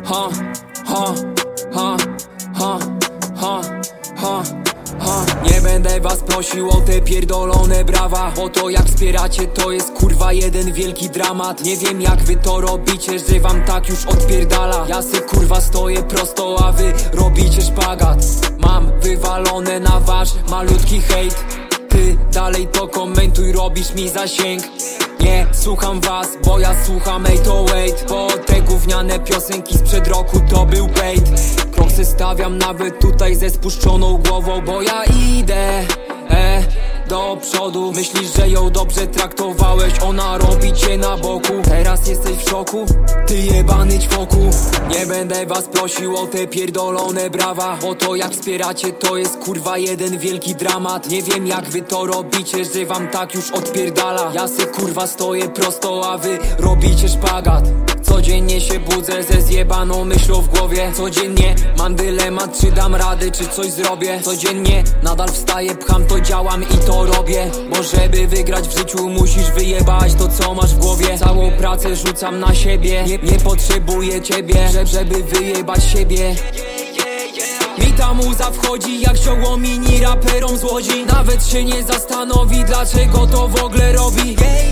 ha, ha, ha, ha, ha, ha, ha. Nie będę was prosił o te pierdolone brawa, bo to jak wspieracie to jest kurwa jeden wielki dramat. Nie wiem jak wy to robicie, że wam tak już odpierdala. Ja se kurwa stoję prosto, a wy robicie szpagat. Mam wywalone na wasz malutki hejt. Ty dalej to komentuj, robisz mi zasięg. Nie słucham was, bo ja słucham 808. Bo te gówniane piosenki sprzed roku to był bait. Kroksy stawiam nawet tutaj ze spuszczoną głową, bo ja idę do przodu. Myślisz, że ją dobrze traktowałeś, ona robi cię na boku. Teraz jesteś w szoku, ty jebany ćwoku. Nie będę was prosił o te pierdolone brawa, bo to jak wspieracie to jest kurwa jeden wielki dramat. Nie wiem jak wy to robicie, że wam tak już odpierdala. Ja se kurwa stoję prosto, a wy robicie szpagat. Codziennie się budzę ze zjebaną myślą w głowie. Codziennie mam dylemat, czy dam radę, czy coś zrobię. Codziennie nadal wstaję, pcham to, działam i to robię. Bo żeby wygrać w życiu musisz wyjebać to co masz w głowie. Całą pracę rzucam na siebie, nie potrzebuję ciebie, żeby wyjebać siebie. Mi ta muza wchodzi jak zioło mini raperom z Łodzi. Nawet się nie zastanowi dlaczego to w ogóle robi.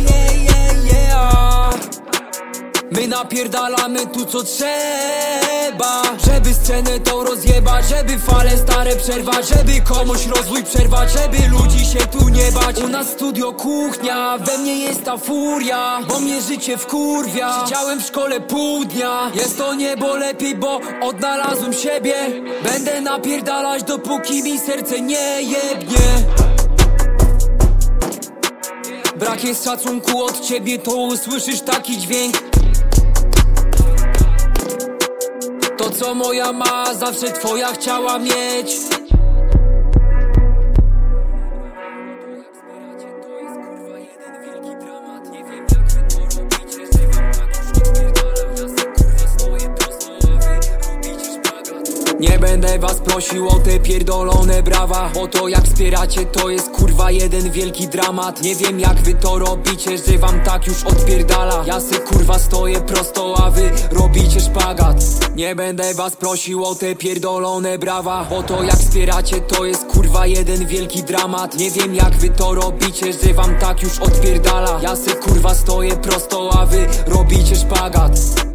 My napierdalamy tu co trzeba, żeby scenę to rozjebać, żeby fale stare przerwać, żeby komuś rozwój przerwać, żeby ludzi się tu nie bać. U nas studio kuchnia, we mnie jest ta furia, bo mnie życie wkurwia. Siedziałem w szkole pół dnia, jest to niebo lepiej, bo odnalazłem siebie. Będę napierdalać dopóki mi serce nie jebnie. Brak jest szacunku od ciebie, to usłyszysz taki dźwięk. To co moja ma, zawsze twoja chciała mieć. Nie będę was prosił o te pierdolone brawa, bo to jak wspieracie to jest kurwa jeden wielki dramat. Nie wiem jak wy to robicie, że wam tak już odpierdala. Ja se kurwa stoję prosto, a wy robicie szpagat. Nie będę was prosił o te pierdolone brawa, bo to jak wspieracie to jest kurwa jeden wielki dramat. Nie wiem jak wy to robicie, że wam tak już odpierdala. Ja se kurwa stoję prosto, a wy robicie szpagat.